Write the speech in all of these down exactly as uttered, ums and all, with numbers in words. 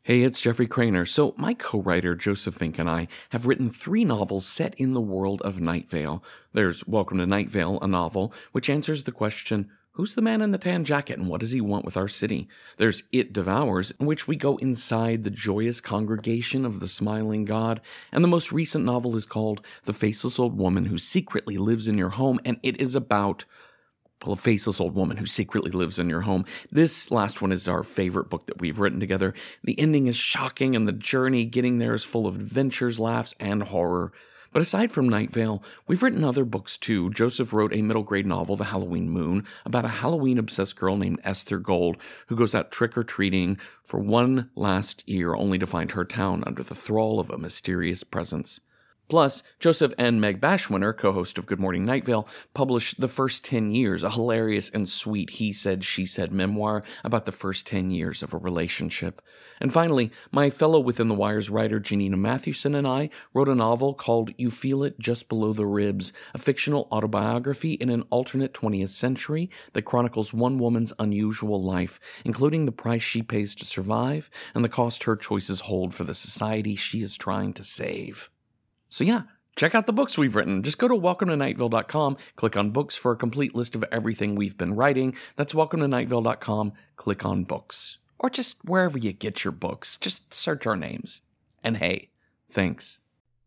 Hey, it's Jeffrey Craner. So, my co-writer Joseph Fink and I have written three novels set in the world of Night Vale. There's Welcome to Night Vale, a novel which answers the question, who's the man in the tan jacket and what does he want with our city? There's It Devours, in which we go inside the joyous congregation of the smiling god. And the most recent novel is called The Faceless Old Woman Who Secretly Lives in Your Home, and it is about... well, a faceless old woman who secretly lives in your home. This last one is our favorite book that we've written together. The ending is shocking, and the journey getting there is full of adventures, laughs, and horror. But aside from Night Vale, we've written other books too. Joseph wrote a middle grade novel, The Halloween Moon, about a Halloween-obsessed girl named Esther Gold who goes out trick-or-treating for one last year only to find her town under the thrall of a mysterious presence. Plus, Joseph and Meg Bashwinner, co-host of Good Morning Night Vale, published The First Ten Years, a hilarious and sweet he-said, she-said memoir about the first ten years of a relationship. And finally, my fellow Within the Wires writer Janina Mathewson and I wrote a novel called You Feel It Just Below the Ribs, a fictional autobiography in an alternate twentieth century that chronicles one woman's unusual life, including the price she pays to survive and the cost her choices hold for the society she is trying to save. So yeah, check out the books we've written. Just go to welcome to night vale dot com, click on books for a complete list of everything we've been writing. That's welcome to night vale dot com, click on books. Or just wherever you get your books, just search our names. And hey, thanks.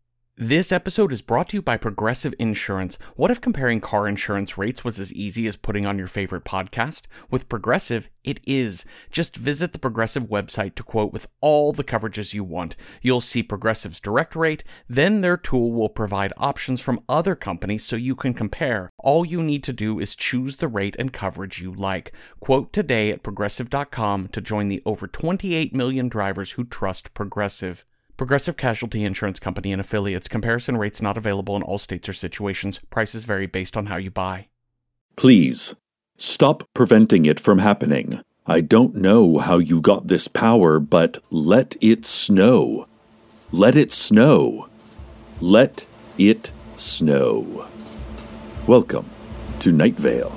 This episode is brought to you by Progressive Insurance. What if comparing car insurance rates was as easy as putting on your favorite podcast? With Progressive, it is. Just visit the Progressive website to quote with all the coverages you want. You'll see Progressive's direct rate, then their tool will provide options from other companies so you can compare. All you need to do is choose the rate and coverage you like. Quote today at progressive dot com to join the over twenty-eight million drivers who trust Progressive. Progressive Casualty Insurance Company and Affiliates. Comparison rates not available in all states or situations. Prices vary based on how you buy. Please, stop preventing it from happening. I don't know how you got this power, but let it snow. Let it snow. Let it snow. Welcome to Night Vale.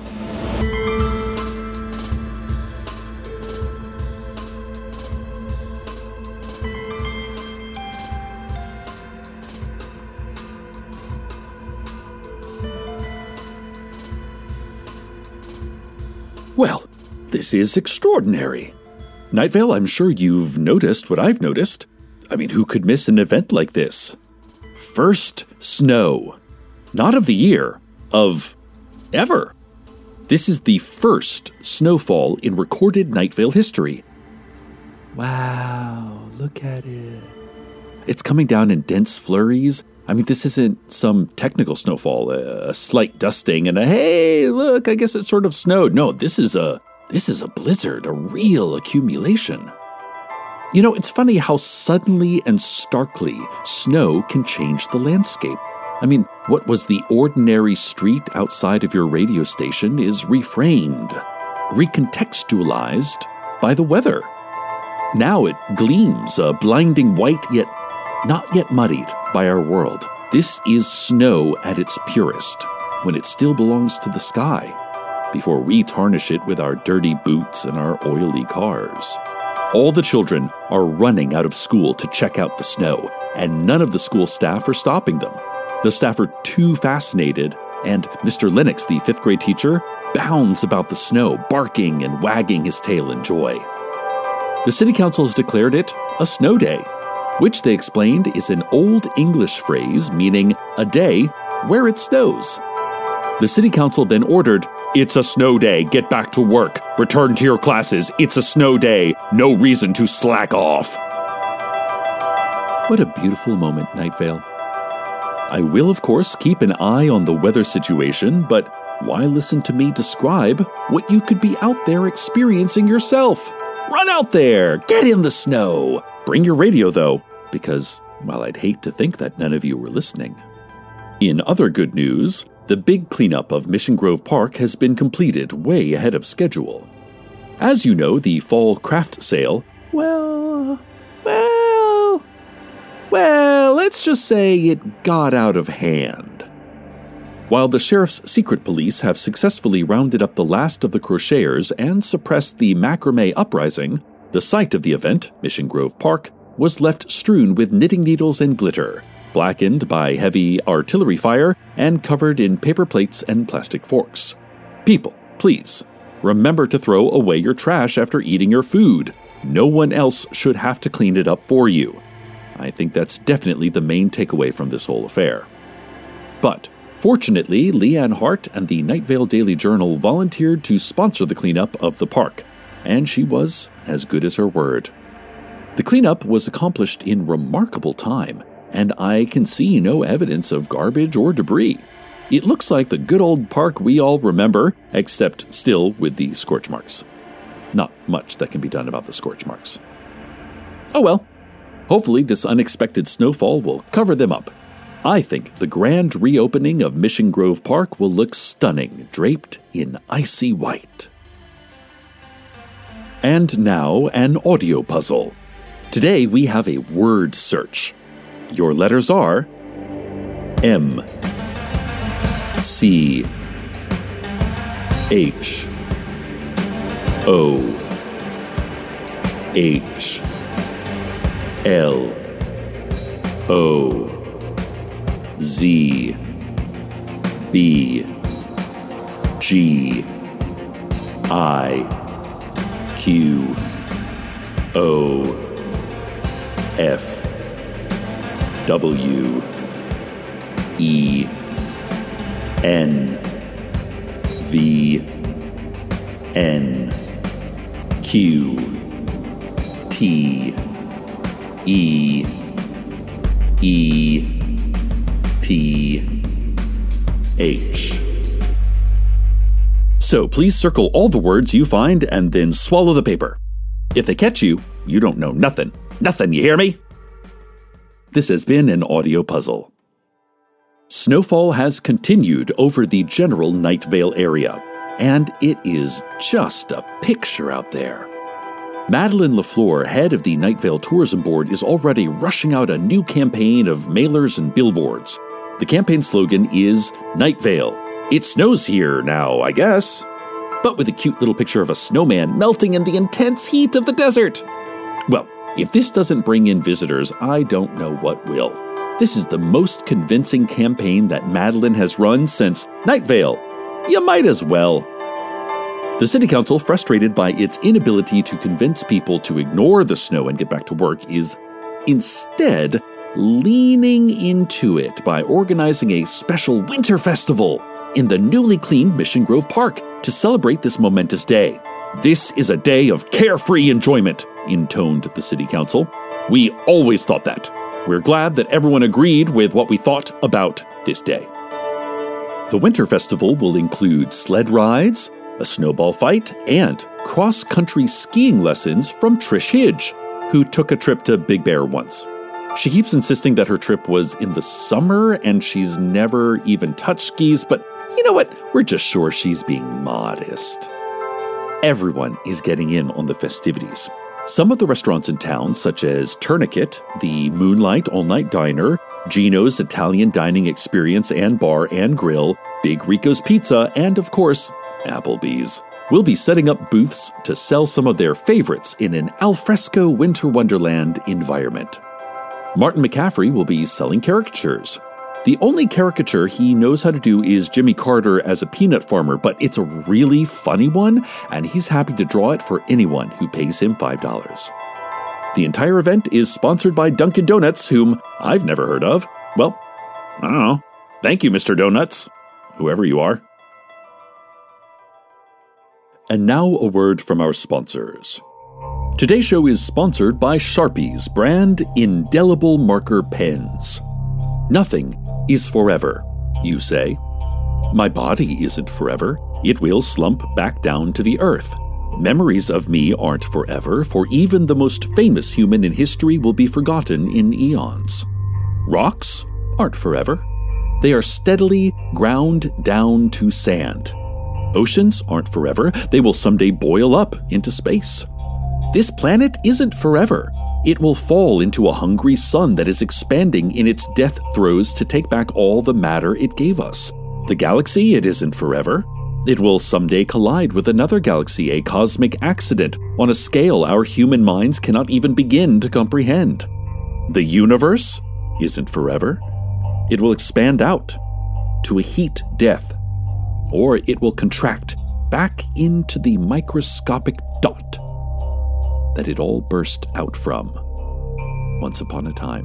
Well, this is extraordinary. Night Vale, I'm sure you've noticed what I've noticed. I mean, who could miss an event like this? First snow. Not of the year, of ever. This is the first snowfall in recorded Night Vale history. Wow, look at it. It's coming down in dense flurries. I mean, this isn't some technical snowfall, a, a slight dusting and a, hey, look, I guess it sort of snowed. No, this is a this is a blizzard, a real accumulation. You know, it's funny how suddenly and starkly snow can change the landscape. I mean, what was the ordinary street outside of your radio station is reframed, recontextualized by the weather. Now it gleams a blinding white, yet not yet muddied by our world. This is snow at its purest, when it still belongs to the sky, before we tarnish it with our dirty boots and our oily cars. All the children are running out of school to check out the snow, and none of the school staff are stopping them. The staff are too fascinated, and Mister Lennox, the fifth grade teacher, bounds about the snow, barking and wagging his tail in joy. The city council has declared it a snow day, which they explained is an old English phrase meaning a day where it snows. The city council then ordered, "It's a snow day, get back to work, return to your classes, it's a snow day, no reason to slack off." What a beautiful moment, Night Vale. I will, of course, keep an eye on the weather situation, but why listen to me describe what you could be out there experiencing yourself? Run out there, get in the snow. Bring your radio, though, because, well, I'd hate to think that none of you were listening. In other good news, the big cleanup of Mission Grove Park has been completed way ahead of schedule. As you know, the fall craft sale, well, well, well, let's just say it got out of hand. While the sheriff's secret police have successfully rounded up the last of the crocheters and suppressed the macrame uprising, The site of the event, Mission Grove Park, was left strewn with knitting needles and glitter, blackened by heavy artillery fire and covered in paper plates and plastic forks. People, please, remember to throw away your trash after eating your food. No one else should have to clean it up for you. I think that's definitely the main takeaway from this whole affair. But fortunately, Leanne Hart and the Night Vale Daily Journal volunteered to sponsor the cleanup of the park, and she was as good as her word. The cleanup was accomplished in remarkable time, and I can see no evidence of garbage or debris. It looks like the good old park we all remember, except still with the scorch marks. Not much that can be done about the scorch marks. Oh well, hopefully this unexpected snowfall will cover them up. I think the grand reopening of Mission Grove Park will look stunning, draped in icy white. And now, an audio puzzle. Today we have a word search. Your letters are M, C, H, O, H, L, O, Z, B, G, I, Q, O, F, W, E, N, V, N, Q, T, E, E, T, H. So please circle all the words you find and then swallow the paper. If they catch you, you don't know nothing. Nothing, you hear me? This has been an audio puzzle. Snowfall has continued over the general Night Vale area, and it is just a picture out there. Madeline LaFleur, head of the Night Vale Tourism Board, is already rushing out a new campaign of mailers and billboards. The campaign slogan is Night Vale. It snows here now, I guess. But with a cute little picture of a snowman melting in the intense heat of the desert. Well, if this doesn't bring in visitors, I don't know what will. This is the most convincing campaign that Madeline has run since Night Vale. You might as well. The City Council, frustrated by its inability to convince people to ignore the snow and get back to work, is instead leaning into it by organizing a special winter festival in the newly cleaned Mission Grove Park to celebrate this momentous day. This is a day of carefree enjoyment, intoned the City Council. We always thought that. We're glad that everyone agreed with what we thought about this day. The Winter Festival will include sled rides, a snowball fight, and cross-country skiing lessons from Trish Hidge, who took a trip to Big Bear once. She keeps insisting that her trip was in the summer and she's never even touched skis, but you know what? We're just sure she's being modest. Everyone is getting in on the festivities. Some of the restaurants in town, such as Tourniquet, the Moonlight All-Night Diner, Gino's Italian Dining Experience and Bar and Grill, Big Rico's Pizza, and of course, Applebee's, will be setting up booths to sell some of their favorites in an alfresco winter wonderland environment. Martin McCaffrey will be selling caricatures. The only caricature he knows how to do is Jimmy Carter as a peanut farmer, but it's a really funny one, and he's happy to draw it for anyone who pays him five dollars. The entire event is sponsored by Dunkin' Donuts, whom I've never heard of. Well, I don't know. Thank you, Mister Donuts, whoever you are. And now a word from our sponsors. Today's show is sponsored by Sharpie's brand Indelible Marker Pens. Nothing is forever, you say. My body isn't forever. It will slump back down to the earth. Memories of me aren't forever, for even the most famous human in history will be forgotten in eons. Rocks aren't forever. They are steadily ground down to sand. Oceans aren't forever. They will someday boil up into space. This planet isn't forever. It will fall into a hungry sun that is expanding in its death throes to take back all the matter it gave us. The galaxy, it isn't forever. It will someday collide with another galaxy, a cosmic accident on a scale our human minds cannot even begin to comprehend. The universe isn't forever. It will expand out to a heat death, or it will contract back into the microscopic dot that it all burst out from once upon a time.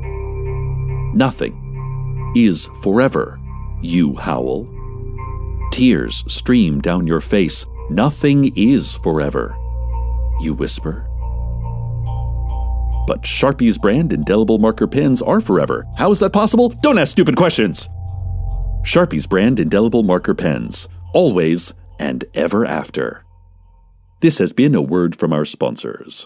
Nothing is forever, you howl. Tears stream down your face. Nothing is forever, you whisper. But Sharpie's brand indelible marker pens are forever. How is that possible? Don't ask stupid questions! Sharpie's brand indelible marker pens, always and ever after. This has been a word from our sponsors.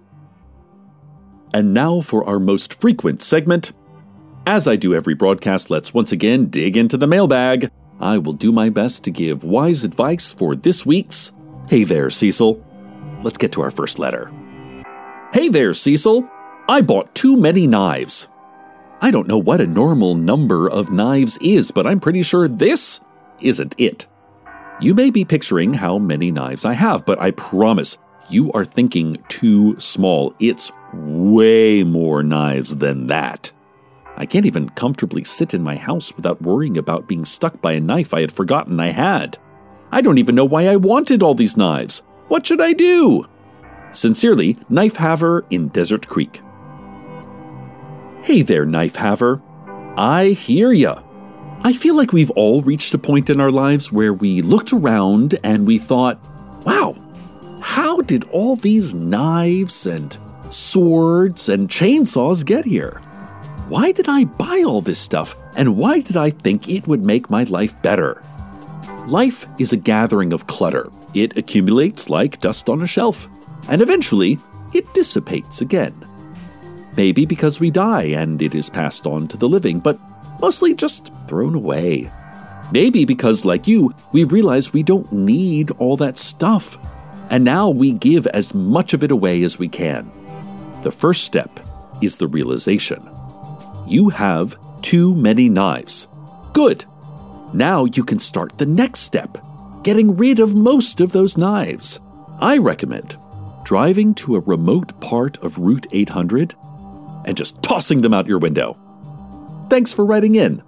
And now for our most frequent segment. As I do every broadcast, let's once again dig into the mailbag. I will do my best to give wise advice for this week's Hey There, Cecil. Let's get to our first letter. Hey there, Cecil. I bought too many knives. I don't know what a normal number of knives is, but I'm pretty sure this isn't it. You may be picturing how many knives I have, but I promise you are thinking too small. It's way more knives than that. I can't even comfortably sit in my house without worrying about being stuck by a knife I had forgotten I had. I don't even know why I wanted all these knives. What should I do? Sincerely, Knife Haver in Desert Creek. Hey there, Knife Haver. I hear ya. I feel like we've all reached a point in our lives where we looked around and we thought, wow, how did all these knives and swords and chainsaws get here? Why did I buy all this stuff, and why did I think it would make my life better? Life is a gathering of clutter. It accumulates like dust on a shelf, and eventually it dissipates again. Maybe because we die and it is passed on to the living, but mostly just thrown away. Maybe because, like you, we realize we don't need all that stuff, and now we give as much of it away as we can. The first step is the realization. You have too many knives. Good. Now you can start the next step, getting rid of most of those knives. I recommend driving to a remote part of Route eight hundred and just tossing them out your window. Thanks for writing in.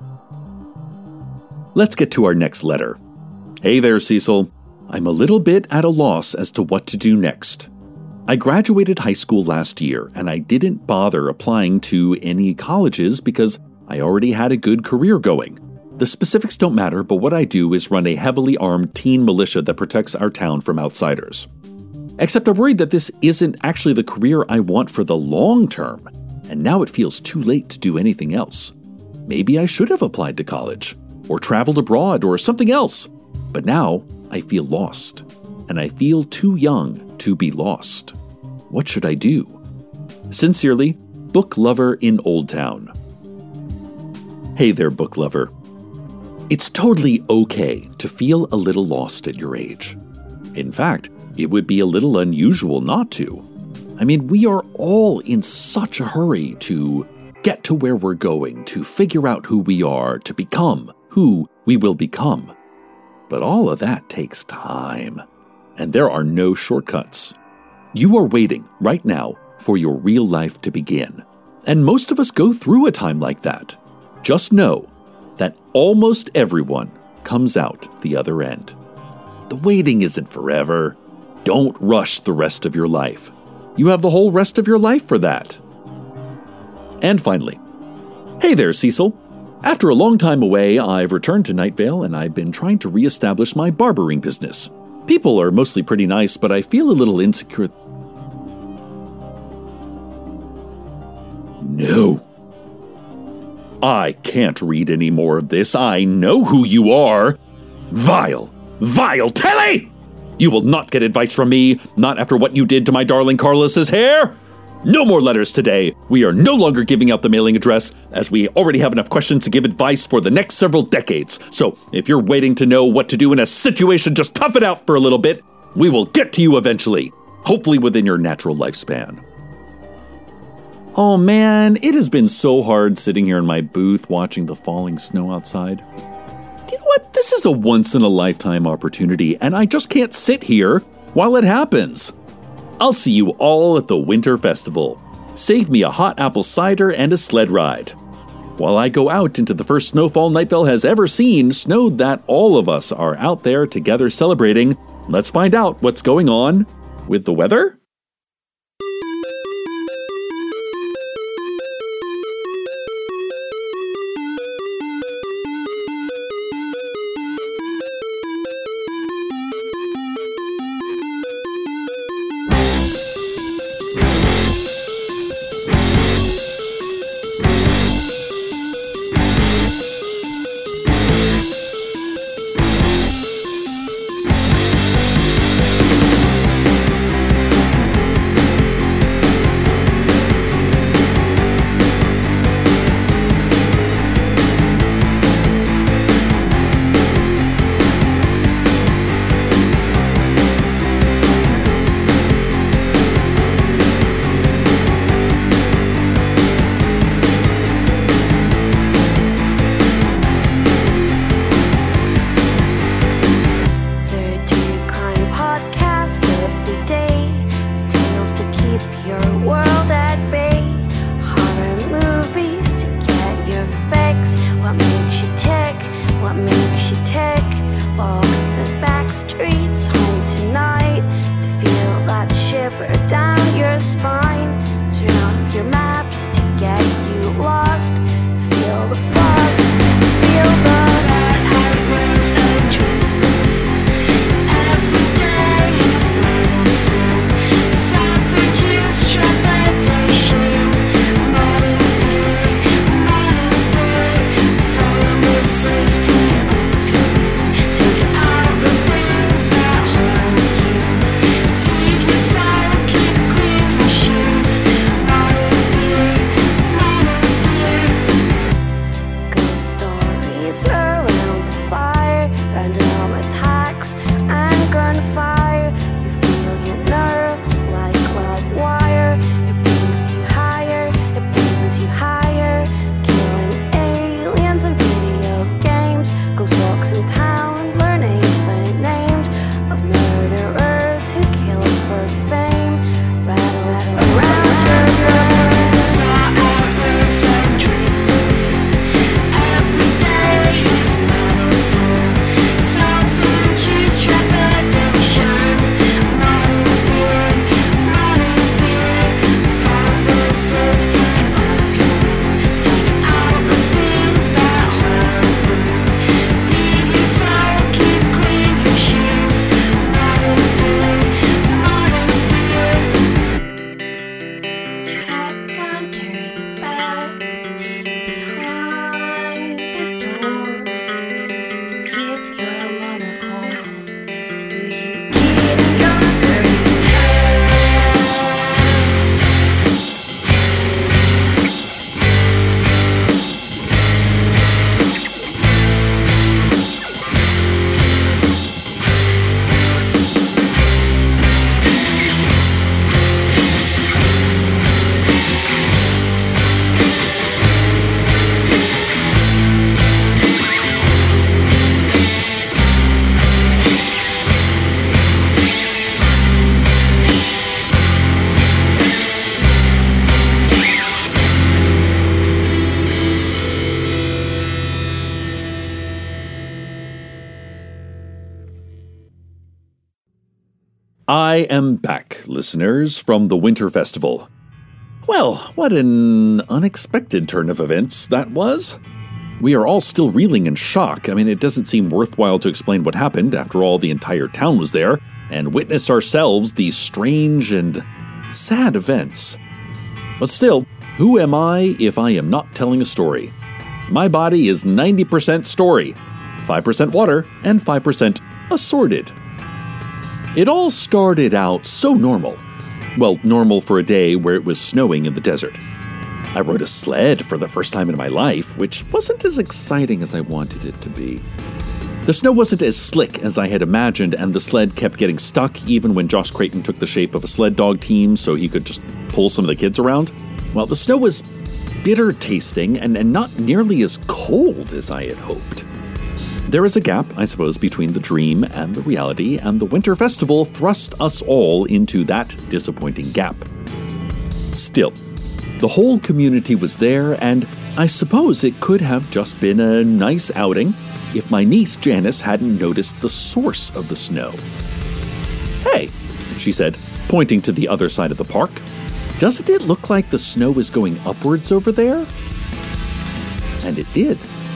Let's get to our next letter. Hey there, Cecil. I'm a little bit at a loss as to what to do next. I graduated high school last year, and I didn't bother applying to any colleges because I already had a good career going. The specifics don't matter, but what I do is run a heavily armed teen militia that protects our town from outsiders. Except I'm worried that this isn't actually the career I want for the long term, and now it feels too late to do anything else. Maybe I should have applied to college, or traveled abroad, or something else. But now I feel lost, and I feel too young to be lost. What should I do? Sincerely, Book Lover in Old Town. Hey there, book lover. It's totally okay to feel a little lost at your age. In fact, it would be a little unusual not to. I mean, we are all in such a hurry to get to where we're going, to figure out who we are, to become who we will become. But all of that takes time, and there are no shortcuts. You are waiting right now for your real life to begin, and most of us go through a time like that. Just know that almost everyone comes out the other end. The waiting isn't forever. Don't rush the rest of your life. You have the whole rest of your life for that. And finally, hey there, Cecil. After a long time away, I've returned to Night Vale, and I've been trying to reestablish my barbering business. People are mostly pretty nice, but I feel a little insecure. No. I can't read any more of this. I know who you are. Vile, vile Telly! You will not get advice from me, not after what you did to my darling Carlos's hair. No more letters today. We are no longer giving out the mailing address, as we already have enough questions to give advice for the next several decades. So if you're waiting to know what to do in a situation, just tough it out for a little bit. We will get to you eventually, hopefully within your natural lifespan. Oh man, it has been so hard sitting here in my booth watching the falling snow outside. Do you know what? This is a once-in-a-lifetime opportunity, and I just can't sit here while it happens. I'll see you all at the Winter Festival. Save me a hot apple cider and a sled ride. While I go out into the first snowfall Night Vale has ever seen, know that all of us are out there together celebrating. Let's find out what's going on with the weather. I am back, listeners, from the Winter Festival. Well, what an unexpected turn of events that was. We are all still reeling in shock. I mean, it doesn't seem worthwhile to explain what happened. After all, the entire town was there, and witnessed ourselves these strange and sad events. But still, who am I if I am not telling a story? My body is ninety percent story, five percent water, and five percent assorted. It all started out so normal. Well, normal for a day where it was snowing in the desert. I rode a sled for the first time in my life, which wasn't as exciting as I wanted it to be. The snow wasn't as slick as I had imagined, and the sled kept getting stuck even when Josh Creighton took the shape of a sled dog team so he could just pull some of the kids around. Well, the snow was bitter tasting and, and not nearly as cold as I had hoped. There is a gap, I suppose, between the dream and the reality, and the Winter Festival thrust us all into that disappointing gap. Still, the whole community was there, and I suppose it could have just been a nice outing if my niece Janice hadn't noticed the source of the snow. "Hey," she said, pointing to the other side of the park, "doesn't it look like the snow is going upwards over there?" And it did.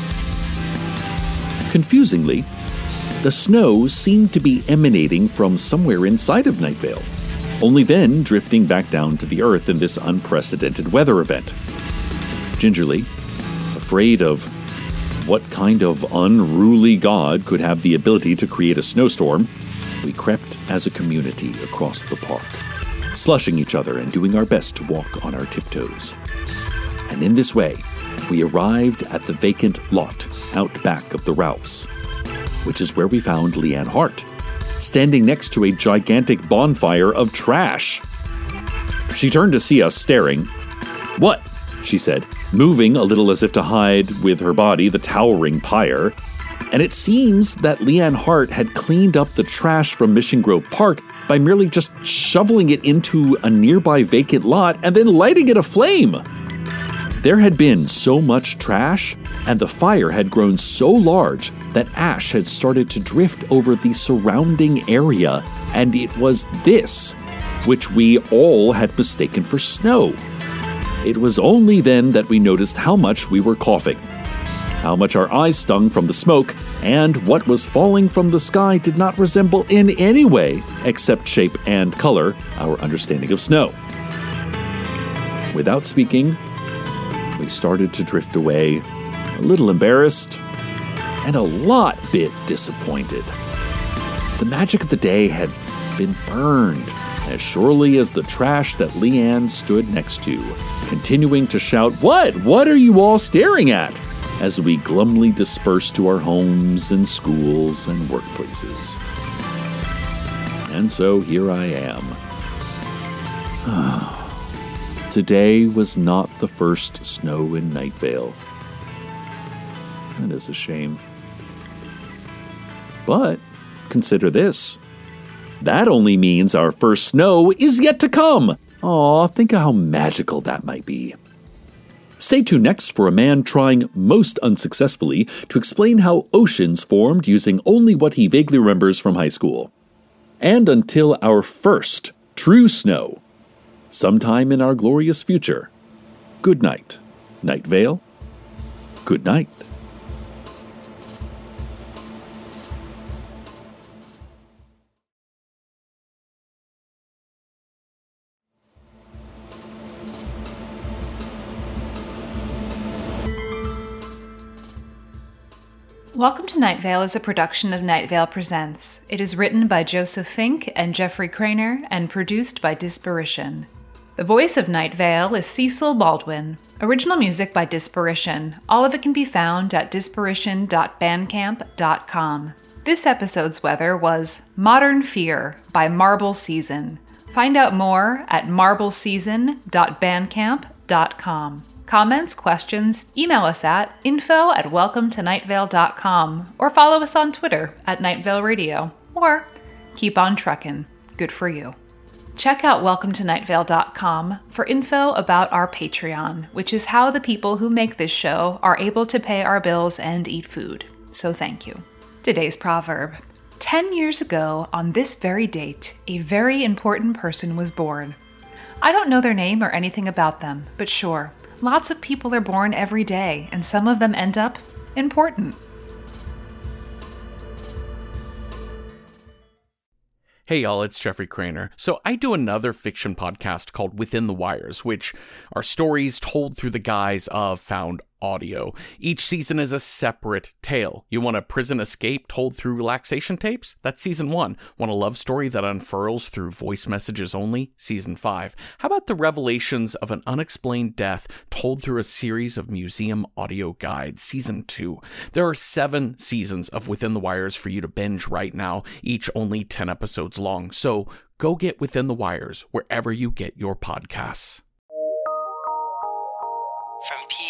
Confusingly, the snow seemed to be emanating from somewhere inside of Night Vale, only then drifting back down to the earth in this unprecedented weather event. Gingerly, afraid of what kind of unruly god could have the ability to create a snowstorm, we crept as a community across the park, slushing each other and doing our best to walk on our tiptoes. And in this way, we arrived at the vacant lot out back of the Ralphs, which is where we found Leanne Hart, standing next to a gigantic bonfire of trash. She turned to see us staring. "What?" she said, moving a little as if to hide with her body the towering pyre. And it seems that Leanne Hart had cleaned up the trash from Mission Grove Park by merely just shoveling it into a nearby vacant lot and then lighting it aflame. There had been so much trash, and the fire had grown so large that ash had started to drift over the surrounding area, and it was this which we all had mistaken for snow. It was only then that we noticed how much we were coughing, how much our eyes stung from the smoke, and what was falling from the sky did not resemble in any way, except shape and color, our understanding of snow. Without speaking, we started to drift away, a little embarrassed, and a lot bit disappointed. The magic of the day had been burned as surely as the trash that Leanne stood next to, continuing to shout, "What? What are you all staring at?" as we glumly dispersed to our homes and schools and workplaces. And so here I am. Today was not the first snow in Night Vale. That is a shame. But consider this. That only means our first snow is yet to come. Aw, think of how magical that might be. Stay tuned next for a man trying most unsuccessfully to explain how oceans formed using only what he vaguely remembers from high school. And until our first true snow, sometime in our glorious future, good night, Night Vale. Good night. Welcome to Night Vale is a production of Night Vale Presents. It is written by Joseph Fink and Jeffrey Craner and produced by Disparition. The voice of Night Vale is Cecil Baldwin. Original music by Disparition. All of it can be found at disparition dot bandcamp dot com. This episode's weather was Modern Fear by Marble Season. Find out more at marble season dot bandcamp dot com. Comments, questions, email us at info at welcome to night vale dot com or follow us on Twitter at Night Vale Radio. Or keep on truckin'. Good for you. Check out welcome to night vale dot com for info about our Patreon, which is how the people who make this show are able to pay our bills and eat food. So thank you. Today's proverb. Ten years ago, on this very date, a very important person was born. I don't know their name or anything about them, but sure, lots of people are born every day, and some of them end up important. Hey y'all, it's Jeffrey Craner. So I do another fiction podcast called Within the Wires, which are stories told through the guise of found audio. Each season is a separate tale. You want a prison escape told through relaxation tapes? That's season one. Want a love story that unfurls through voice messages only? Season five. How about the revelations of an unexplained death told through a series of museum audio guides? Season two. There are seven seasons of Within the Wires for you to binge right now, each only ten episodes long. So go get Within the Wires wherever you get your podcasts. From P